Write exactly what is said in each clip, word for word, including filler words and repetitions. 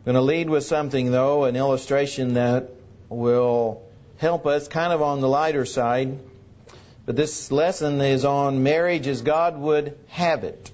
I'm going to lead with something, though, an illustration that will help us kind of on the lighter side. But this lesson is on marriage as God would have it.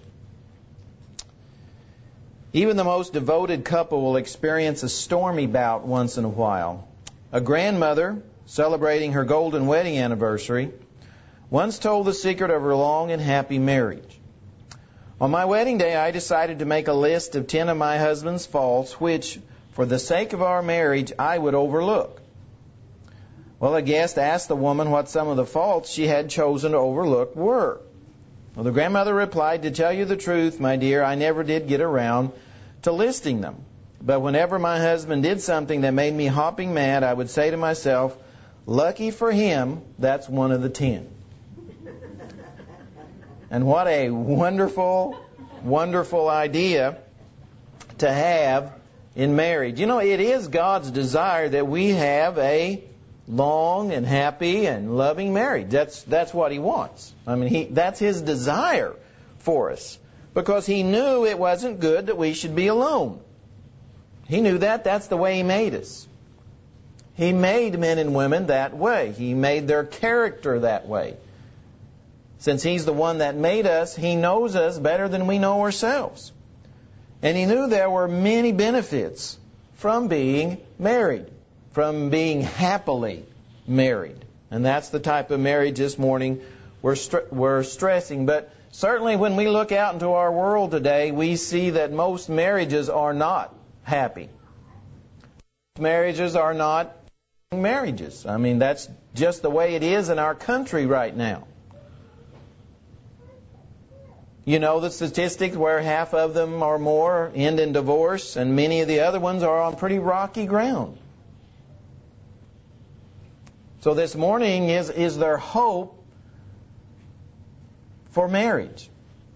Even the most devoted couple will experience a stormy bout once in a while. A grandmother, celebrating her golden wedding anniversary, once told the secret of her long and happy marriage. On my wedding day, I decided to make a list of ten of my husband's faults, which, for the sake of our marriage, I would overlook. Well, a guest asked the woman what some of the faults she had chosen to overlook were. Well, the grandmother replied, "To tell you the truth, my dear, I never did get around to listing them. But whenever my husband did something that made me hopping mad, I would say to myself, lucky for him, that's one of the ten." And what a wonderful, wonderful idea to have in marriage. You know, it is God's desire that we have a long and happy and loving marriage. That's that's what He wants. I mean, he that's His desire for us. Because He knew it wasn't good that we should be alone. He knew that. That's the way He made us. He made men and women that way. He made their character that way. Since He's the one that made us, He knows us better than we know ourselves. And He knew there were many benefits from being married, from being happily married. And that's the type of marriage this morning we're, st- we're stressing. But certainly when we look out into our world today, we see that most marriages are not happy. Marriages are not marriages. I mean, that's just the way it is in our country right now. You know the statistics where half of them or more end in divorce, and many of the other ones are on pretty rocky ground. So this morning, is, is there hope for marriage?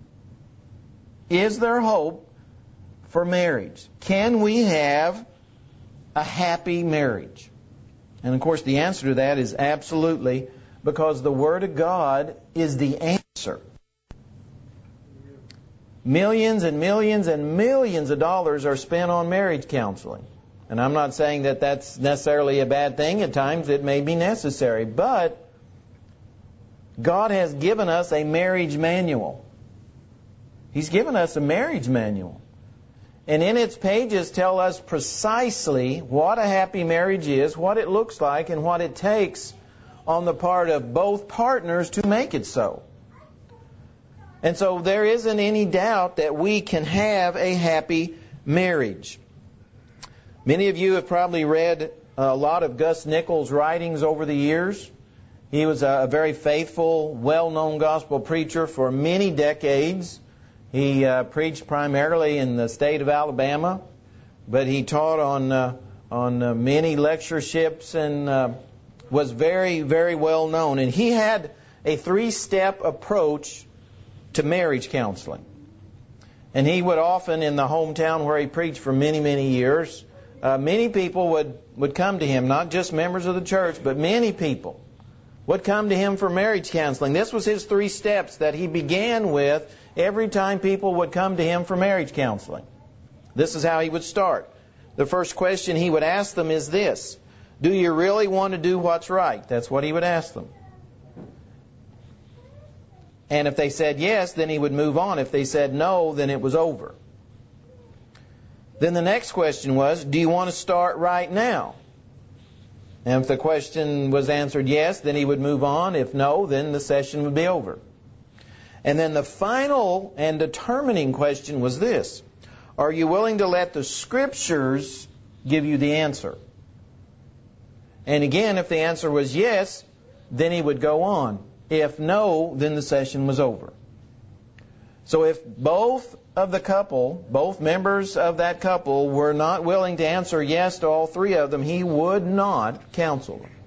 Is there hope for marriage? Can we have a happy marriage? And of course the answer to that is absolutely, because the Word of God is the answer. Millions and millions and millions of dollars are spent on marriage counseling. And I'm not saying that that's necessarily a bad thing. At times it may be necessary. But God has given us a marriage manual. He's given us a marriage manual. And in its pages tell us precisely what a happy marriage is, what it looks like, and what it takes on the part of both partners to make it so. And so there isn't any doubt that we can have a happy marriage. Many of you have probably read a lot of Gus Nichols' writings over the years. He was a very faithful, well-known gospel preacher for many decades. He uh, preached primarily in the state of Alabama, but he taught on uh, on uh, many lectureships and uh, was very, very well known. And he had a three-step approach to marriage counseling. And he would often, in the hometown where he preached for many, many years, uh, many people would, would come to him, not just members of the church, but many people would come to him for marriage counseling. This was his three steps that he began with every time people would come to him for marriage counseling. This is how he would start. The first question he would ask them is this: do you really want to do what's right? That's what he would ask them. And if they said yes, then he would move on. If they said no, then it was over. Then the next question was, do you want to start right now? And if the question was answered yes, then he would move on. If no, then the session would be over. And then the final and determining question was this: are you willing to let the Scriptures give you the answer? And again, if the answer was yes, then he would go on. If no, then the session was over. So if both of the couple, both members of that couple, were not willing to answer yes to all three of them, he would not counsel them.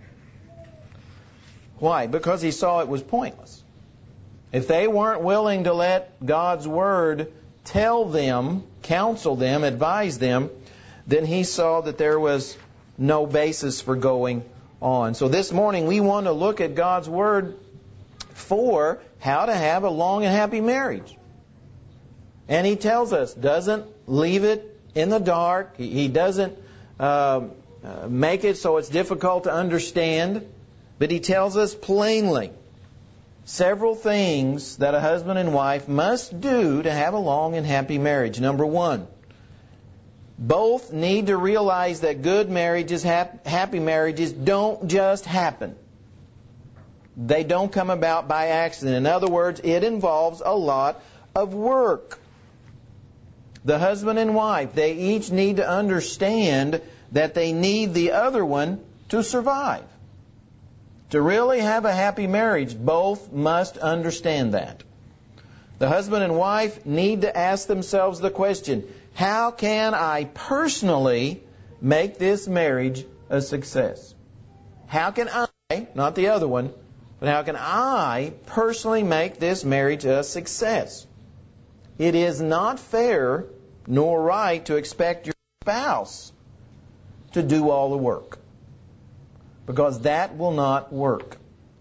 Why? Because he saw it was pointless. If they weren't willing to let God's Word tell them, counsel them, advise them, then he saw that there was no basis for going on. So this morning we want to look at God's Word for how to have a long and happy marriage. And he tells us, doesn't leave it in the dark. He, he doesn't uh, uh, make it so it's difficult to understand. But he tells us plainly several things that a husband and wife must do to have a long and happy marriage. Number one, both need to realize that good marriages, happy marriages, don't just happen. They don't come about by accident. In other words, it involves a lot of work. The husband and wife, they each need to understand that they need the other one to survive. To really have a happy marriage, both must understand that. The husband and wife need to ask themselves the question, how can I personally make this marriage a success? How can I, not the other one, but how can I personally make this marriage a success? It is not fair nor right to expect your spouse to do all the work, because that will not work.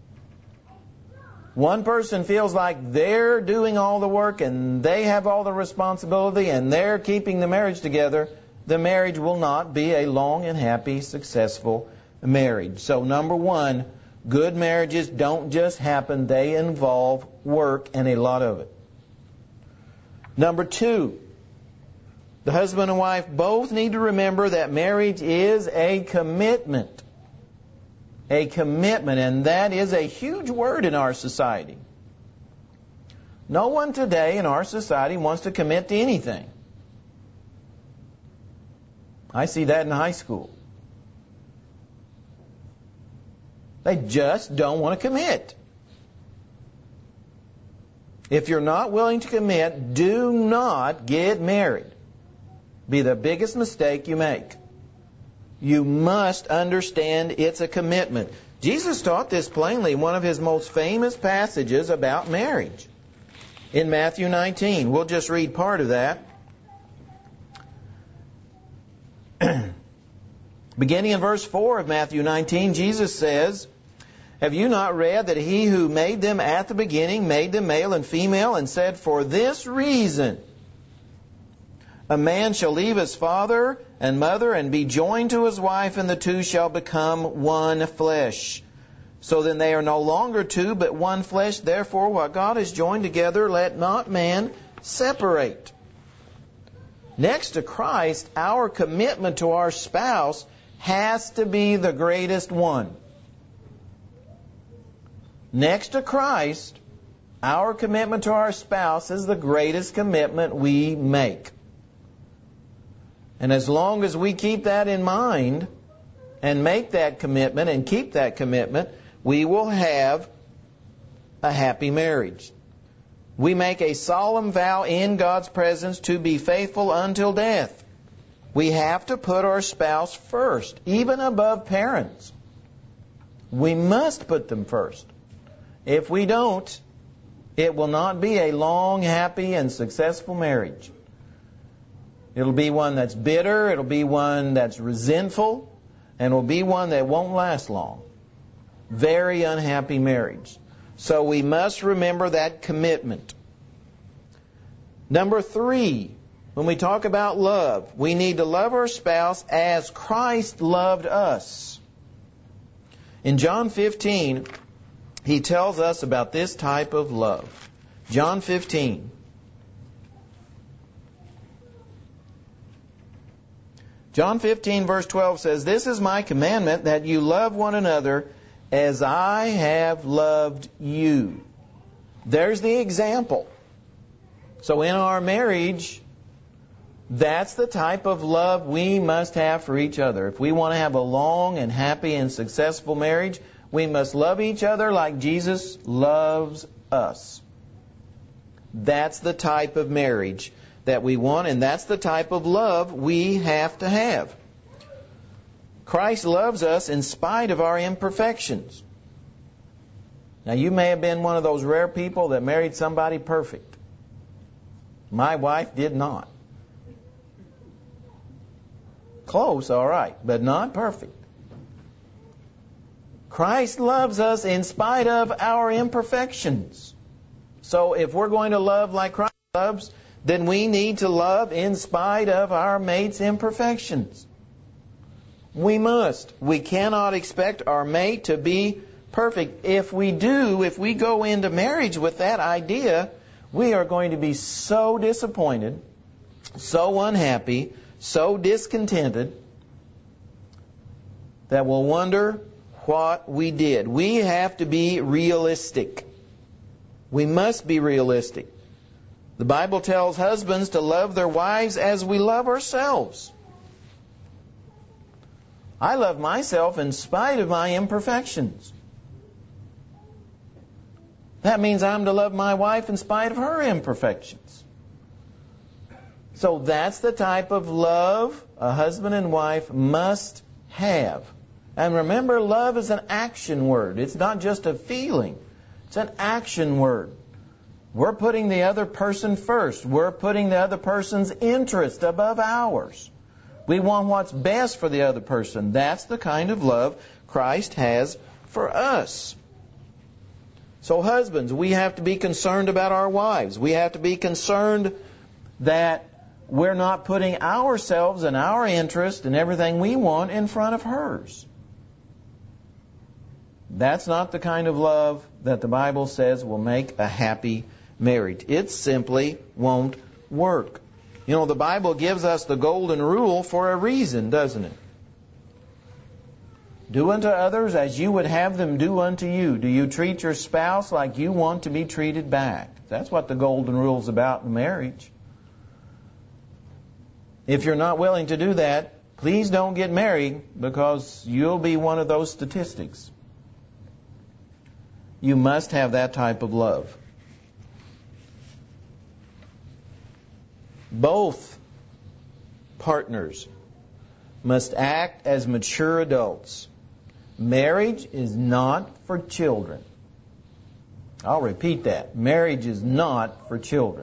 One person feels like they're doing all the work and they have all the responsibility and they're keeping the marriage together. The marriage will not be a long and happy, successful marriage. So number one, good marriages don't just happen. They involve work, and a lot of it. Number two, the husband and wife both need to remember that marriage is a commitment. A commitment, and that is a huge word in our society. No one today in our society wants to commit to anything. I see that in high school. They just don't want to commit. If you're not willing to commit, do not get married. Be the biggest mistake you make. You must understand it's a commitment. Jesus taught this plainly in one of his most famous passages about marriage. In Matthew nineteen. We'll just read part of that. Beginning in verse four of Matthew nineteen, Jesus says, have you not read that he who made them at the beginning made them male and female, and said, for this reason a man shall leave his father and mother and be joined to his wife, and the two shall become one flesh. So then they are no longer two, but one flesh. Therefore, what God has joined together, let not man separate. Next to Christ, our commitment to our spouse has to be the greatest one. Next to Christ, our commitment to our spouse is the greatest commitment we make. And as long as we keep that in mind and make that commitment and keep that commitment, we will have a happy marriage. We make a solemn vow in God's presence to be faithful until death. We have to put our spouse first, even above parents. We must put them first. If we don't, it will not be a long, happy, and successful marriage. It'll be one that's bitter, it'll be one that's resentful, and it'll be one that won't last long. Very unhappy marriage. So we must remember that commitment. Number three, when we talk about love, we need to love our spouse as Christ loved us. In John fifteen, he tells us about this type of love. John fifteen. John fifteen verse twelve says, this is my commandment, that you love one another as I have loved you. There's the example. So in our marriage, that's the type of love we must have for each other. If we want to have a long and happy and successful marriage, we must love each other like Jesus loves us. That's the type of marriage that we want, and that's the type of love we have to have. Christ loves us in spite of our imperfections. Now, you may have been one of those rare people that married somebody perfect. My wife did not. Close, all right, but not perfect. Christ loves us in spite of our imperfections. So if we're going to love like Christ loves, then we need to love in spite of our mate's imperfections. We must. We cannot expect our mate to be perfect. If we do, if we go into marriage with that idea, we are going to be so disappointed, so unhappy, so discontented, that we'll wonder what we did. We have to be realistic. We must be realistic. The Bible tells husbands to love their wives as we love ourselves. I love myself in spite of my imperfections. That means I'm to love my wife in spite of her imperfections. So that's the type of love a husband and wife must have. And remember, love is an action word. It's not just a feeling. It's an action word. We're putting the other person first. We're putting the other person's interest above ours. We want what's best for the other person. That's the kind of love Christ has for us. So husbands, we have to be concerned about our wives. We have to be concerned that we're not putting ourselves and our interest and everything we want in front of hers. That's not the kind of love that the Bible says will make a happy marriage. It simply won't work. You know, the Bible gives us the golden rule for a reason, doesn't it? Do unto others as you would have them do unto you. Do you treat your spouse like you want to be treated back? That's what the golden rule is about in marriage. If you're not willing to do that, please don't get married, because you'll be one of those statistics. You must have that type of love. Both partners must act as mature adults. Marriage is not for children. I'll repeat that. Marriage is not for children.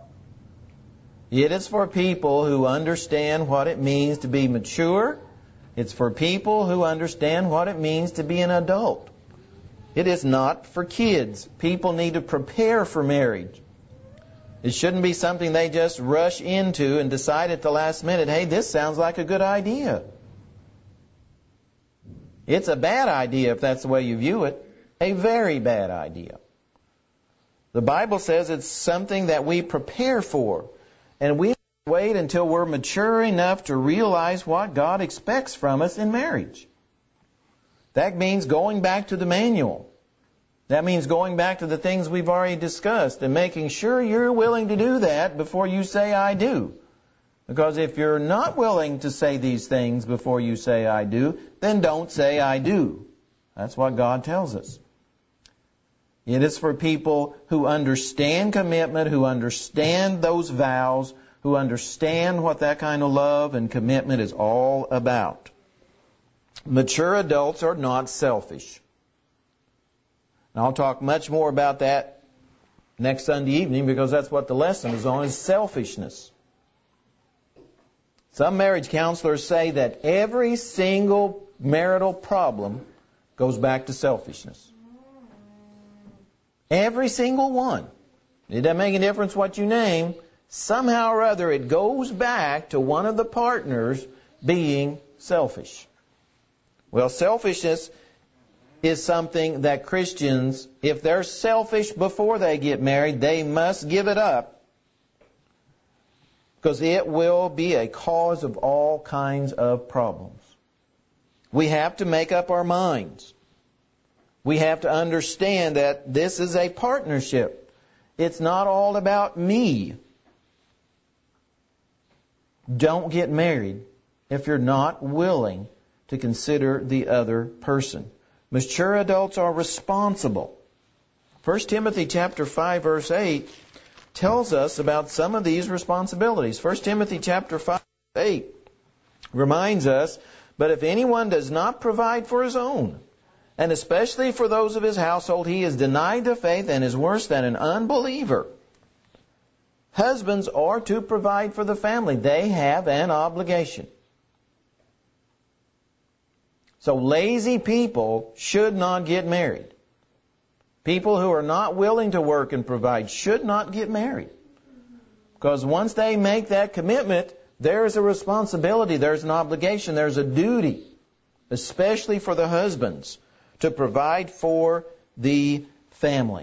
It is for people who understand what it means to be mature. It's for people who understand what it means to be an adult. It is not for kids. People need to prepare for marriage. It shouldn't be something they just rush into and decide at the last minute, hey, this sounds like a good idea. It's a bad idea if that's the way you view it. A very bad idea. The Bible says it's something that we prepare for. And we wait until we're mature enough to realize what God expects from us in marriage. That means going back to the manual. That means going back to the things we've already discussed and making sure you're willing to do that before you say I do. Because if you're not willing to say these things before you say I do, then don't say I do. That's what God tells us. It is for people who understand commitment, who understand those vows, who understand what that kind of love and commitment is all about. Mature adults are not selfish. And I'll talk much more about that next Sunday evening, because that's what the lesson is on, is selfishness. Some marriage counselors say that every single marital problem goes back to selfishness. Every single one. It doesn't make a difference what you name. Somehow or other it goes back to one of the partners being selfish. Well, selfishness is something that Christians, if they're selfish before they get married, they must give it up, because it will be a cause of all kinds of problems. We have to make up our minds. We have to understand that this is a partnership. It's not all about me. Don't get married if you're not willing to consider the other person. Mature adults are responsible. First Timothy chapter five verse eight tells us about some of these responsibilities. First Timothy chapter five verse eight reminds us, but if anyone does not provide for his own, and especially for those of his household, he is denied the faith and is worse than an unbeliever. Husbands are to provide for the family. They have an obligation. So lazy people should not get married. People who are not willing to work and provide should not get married. Because once they make that commitment, there is a responsibility, there's an obligation, there's a duty, especially for the husbands, to provide for the family.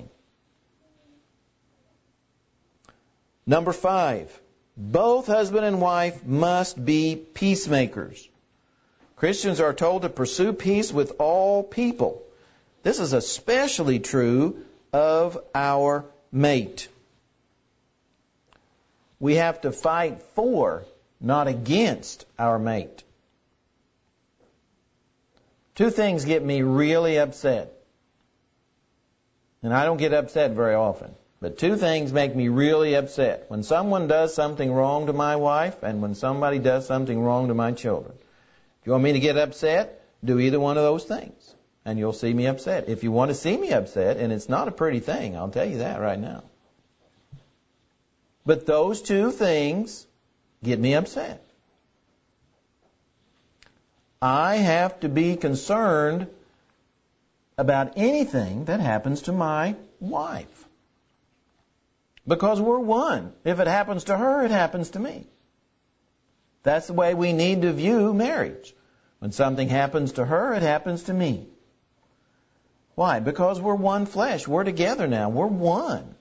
Number five, both husband and wife must be peacemakers. Christians are told to pursue peace with all people. This is especially true of our mate. We have to fight for, not against, our mate. Two things get me really upset. And I don't get upset very often. But two things make me really upset. When someone does something wrong to my wife and when somebody does something wrong to my children. If you want me to get upset, do either one of those things. And you'll see me upset. If you want to see me upset, and it's not a pretty thing, I'll tell you that right now. But those two things get me upset. I have to be concerned about anything that happens to my wife. Because we're one. If it happens to her, it happens to me. That's the way we need to view marriage. When something happens to her, it happens to me. Why? Because we're one flesh. We're together now. We're one.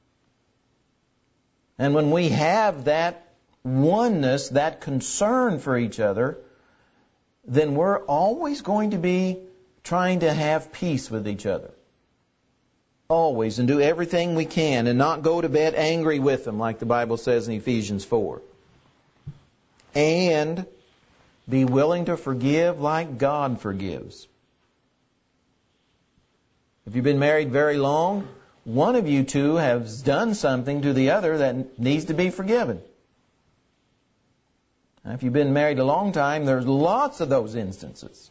And when we have that oneness, that concern for each other, then we're always going to be trying to have peace with each other. Always, and do everything we can and not go to bed angry with them like the Bible says in Ephesians four. And be willing to forgive like God forgives. If you've been married very long, one of you two has done something to the other that needs to be forgiven. Now, if you've been married a long time, there's lots of those instances.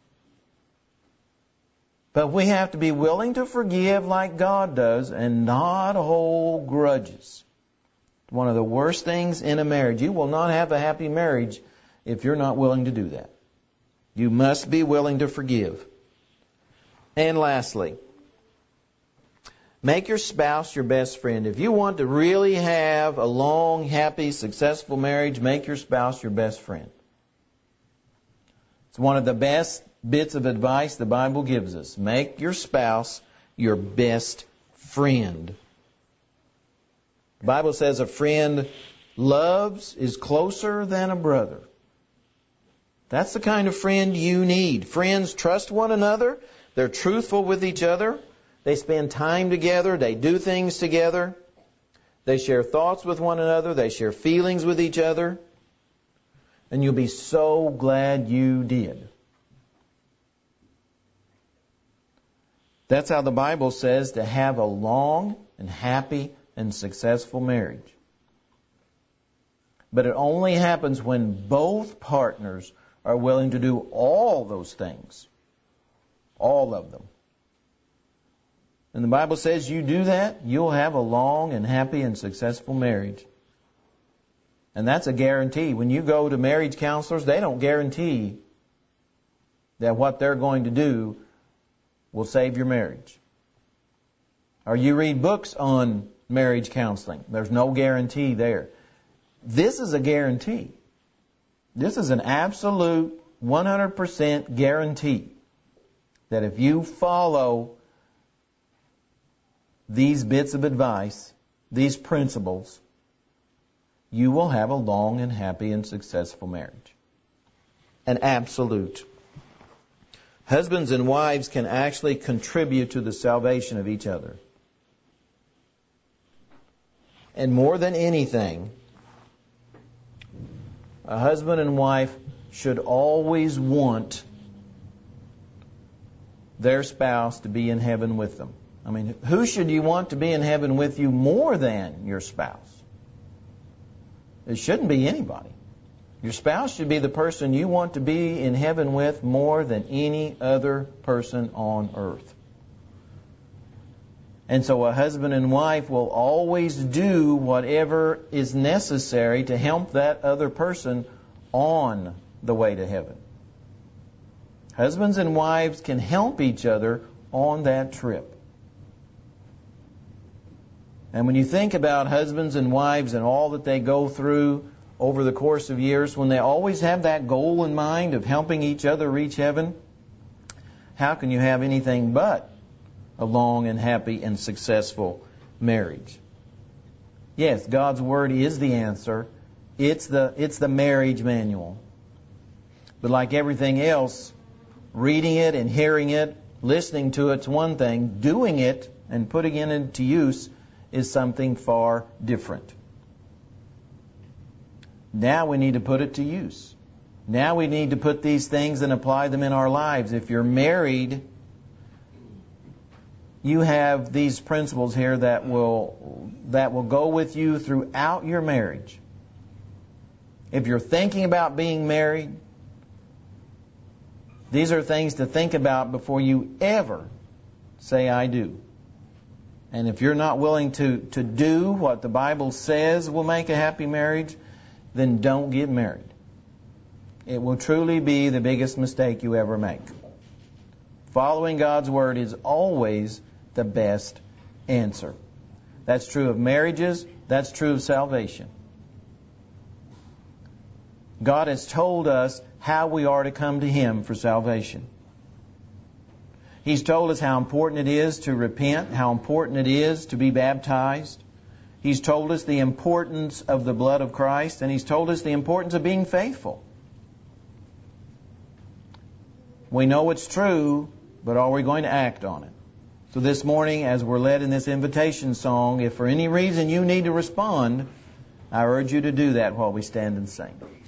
But we have to be willing to forgive like God does and not hold grudges. One of the worst things in a marriage. You will not have a happy marriage if you're not willing to do that. You must be willing to forgive. And lastly, make your spouse your best friend. If you want to really have a long, happy, successful marriage, make your spouse your best friend. It's one of the best bits of advice the Bible gives us. Make your spouse your best friend. The Bible says a friend loves is closer than a brother. That's the kind of friend you need. Friends trust one another. They're truthful with each other. They spend time together. They do things together. They share thoughts with one another. They share feelings with each other. And you'll be so glad you did. That's how the Bible says to have a long and happy and successful marriage. But it only happens when both partners are willing to do all those things. All of them. And the Bible says you do that, you'll have a long and happy and successful marriage. And that's a guarantee. When you go to marriage counselors, they don't guarantee that what they're going to do will save your marriage. Or you read books on marriage counseling. There's no guarantee there. This is a guarantee. This is an absolute one hundred percent guarantee that if you follow these bits of advice, these principles, you will have a long and happy and successful marriage. An absolute. Husbands and wives can actually contribute to the salvation of each other. And more than anything, a husband and wife should always want their spouse to be in heaven with them. I mean, who should you want to be in heaven with you more than your spouse? It shouldn't be anybody. Your spouse should be the person you want to be in heaven with more than any other person on earth. And so a husband and wife will always do whatever is necessary to help that other person on the way to heaven. Husbands and wives can help each other on that trip. And when you think about husbands and wives and all that they go through over the course of years, when they always have that goal in mind of helping each other reach heaven, how can you have anything but a long and happy and successful marriage? Yes, God's Word is the answer. It's the, it's the marriage manual. But like everything else, reading it and hearing it, listening to it's one thing. Doing it and putting it into use is something far different. Now we need to put it to use. Now we need to put these things and apply them in our lives. If you're married, you have these principles here that will that will go with you throughout your marriage. If you're thinking about being married, these are things to think about before you ever say, I do. And if you're not willing to, to do what the Bible says will make a happy marriage, then don't get married. It will truly be the biggest mistake you ever make. Following God's Word is always the best answer. That's true of marriages. That's true of salvation. God has told us how we are to come to Him for salvation. He's told us how important it is to repent, how important it is to be baptized. He's told us the importance of the blood of Christ, and He's told us the importance of being faithful. We know it's true, but are we going to act on it? So this morning, as we're led in this invitation song, if for any reason you need to respond, I urge you to do that while we stand and sing.